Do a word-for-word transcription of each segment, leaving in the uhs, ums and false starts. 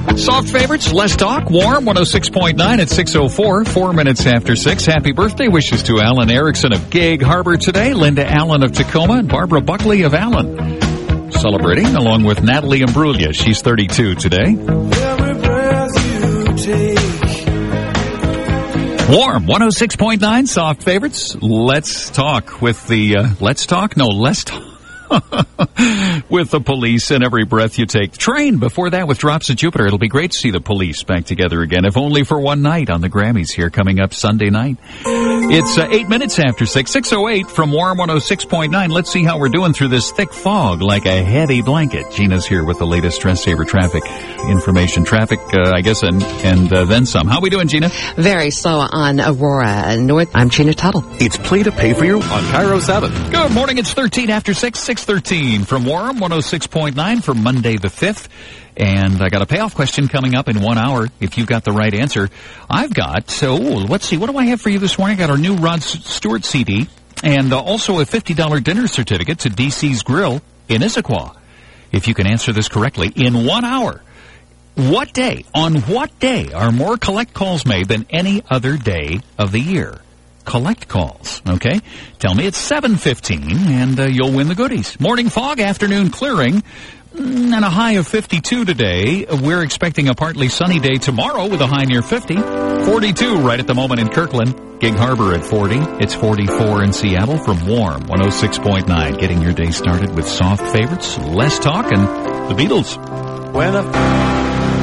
Soft favorites, less talk, warm, one oh six point nine at six oh four, four minutes after six. Happy birthday wishes to Alan Erickson of Gig Harbor today, Linda Allen of Tacoma, and Barbara Buckley of Allen. Celebrating along with Natalie Imbruglia. She's thirty-two today. Every breath you take. Warm, one oh six point nine, soft favorites. Let's talk with the, uh, let's talk? No, let's talk. With the police and every breath you take. Train before that with Drops of Jupiter. It'll be great to see the police back together again, if only for one night on the Grammys here coming up Sunday night. It's uh, eight minutes after six, six oh eight from Warm one oh six point nine. Let's see how we're doing through this thick fog like a heavy blanket. Gina's here with the latest Stress Saver traffic information. Traffic, uh, I guess, and, and uh, then some. How we doing, Gina? Very slow on Aurora North. I'm Gina Tuttle. It's Play to Pay for You on Cairo seven. Good morning. It's thirteen after six, six thirteen from Warm one oh six point nine for Monday the fifth. And I got a payoff question coming up in one hour if you got the right answer. I've got, so let's see, what do I have for you this morning? I got our new Rod Stewart C D and uh, also a fifty dollars dinner certificate to D C's Grill in Issaquah. If you can answer this correctly in one hour. What day, on what day are more collect calls made than any other day of the year? Collect calls, okay? Tell me it's seven fifteen, and uh, you'll win the goodies. Morning fog, afternoon clearing, and a high of fifty-two today. We're expecting a partly sunny day tomorrow with a high near fifty. forty-two right at the moment in Kirkland. Gig Harbor at forty. It's forty-four in Seattle from Warm one oh six point nine. Getting your day started with soft favorites, less talk, and the Beatles. When a...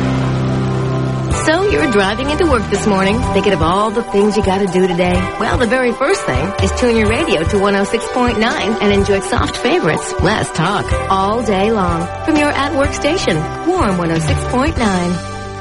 So you're driving into work this morning, thinking of all the things you gotta do today. Well, the very first thing is tune your radio to one oh six point nine and enjoy soft favorites, less talk, all day long from your at-work station, Warm one oh six point nine.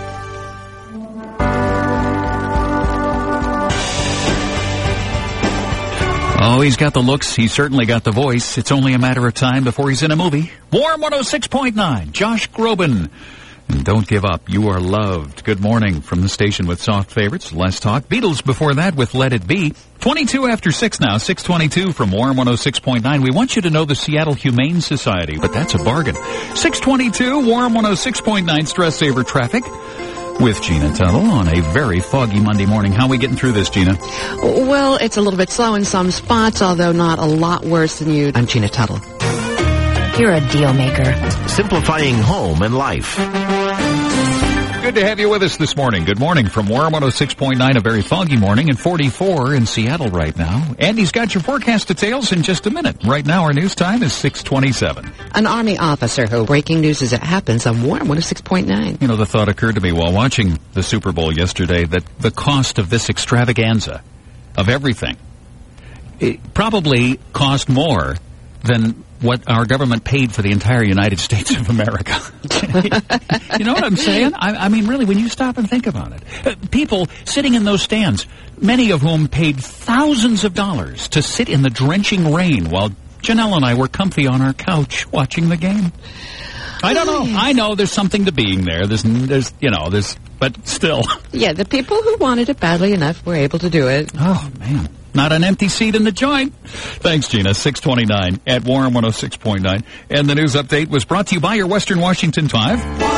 Oh, he's got the looks. He's certainly got the voice. It's only a matter of time before he's in a movie. Warm one oh six point nine, Josh Groban. And don't give up. You are loved. Good morning from the station with soft favorites. Less talk. Beatles before that with Let It Be. twenty-two after six now. six twenty-two from Warm one oh six point nine. We want you to know the Seattle Humane Society, but that's a bargain. six twenty-two, Warm one oh six point nine, Stress Saver Traffic with Gina Tuttle on a very foggy Monday morning. How are we getting through this, Gina? Well, it's a little bit slow in some spots, although not a lot worse than you. I'm Gina Tuttle. You're a deal maker. Simplifying home and life. Good to have you with us this morning. Good morning from Warm one oh six point nine, a very foggy morning, and forty-four in Seattle right now. Andy's got your forecast details in just a minute. Right now our news time is six twenty-seven. An Army officer who breaking news as it happens on Warm one oh six point nine. You know, the thought occurred to me while watching the Super Bowl yesterday that the cost of this extravaganza, of everything, it probably cost more than what our government paid for the entire United States of America. You know what I'm saying? I, I mean, really, when you stop and think about it. Uh, people sitting in those stands, many of whom paid thousands of dollars to sit in the drenching rain while Janelle and I were comfy on our couch watching the game. I don't know. I know there's something to being there. There's, there's, you know, there's, but still. Yeah, the people who wanted it badly enough were able to do it. Oh, man. Not an empty seat in the joint. Thanks, Gina. six twenty-nine at Warm one oh six point nine. And the news update was brought to you by your Western Washington Five.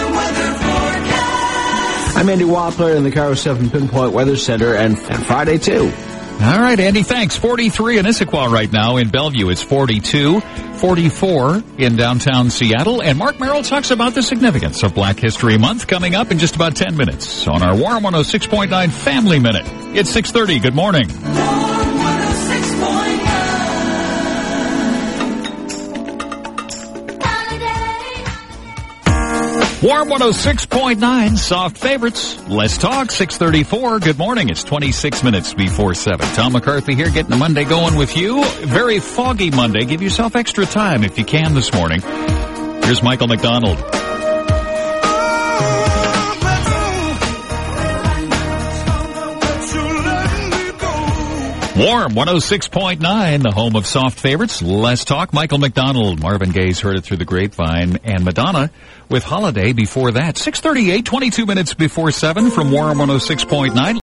I'm Andy Wappler in the Cairo seven Pinpoint Weather Center, and, and Friday, too. All right, Andy, thanks. forty-three in Issaquah right now. In Bellevue, it's forty-two. forty-four in downtown Seattle. And Mark Merrill talks about the significance of Black History Month coming up in just about ten minutes on our Warm one oh six point nine Family Minute. It's six thirty. Good morning. Warm one oh six point nine, soft favorites. Let's talk, six thirty-four. Good morning. It's twenty-six minutes before seven. Tom McCarthy here, getting the Monday going with you. Very foggy Monday. Give yourself extra time if you can this morning. Here's Michael McDonald. Warm one oh six point nine, the home of soft favorites. Less talk. Michael McDonald. Marvin Gaye's Heard It Through the Grapevine. And Madonna with Holiday before that. six thirty-eight, twenty-two minutes before seven from Warm one oh six point nine.